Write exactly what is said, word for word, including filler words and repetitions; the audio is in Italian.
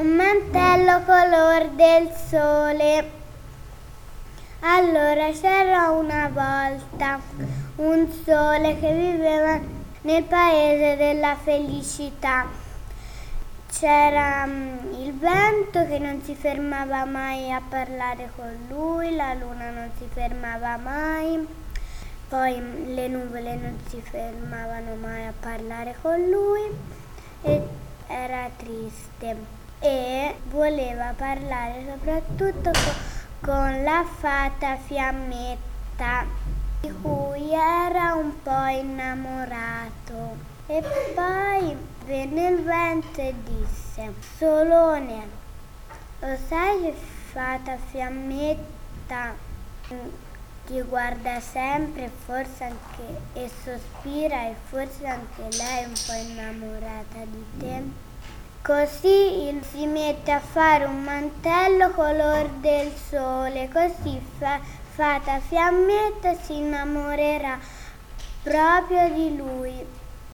un mantello color del sole. Allora c'era una volta un sole che viveva nel paese della felicità. C'era um, il vento che non si fermava mai a parlare con lui, la luna non si fermava mai, poi um, le nuvole non si fermavano mai a parlare con lui e era triste e voleva parlare soprattutto con con la fata Fiammetta, di cui era un po' innamorato. E poi venne il vento e disse: Solone, lo sai che fata Fiammetta ti guarda sempre, forse anche e sospira, e forse anche lei è un po' innamorata di te? Così si mette a fare un mantello color del sole, così fa, fata Fiammetta si innamorerà proprio di lui.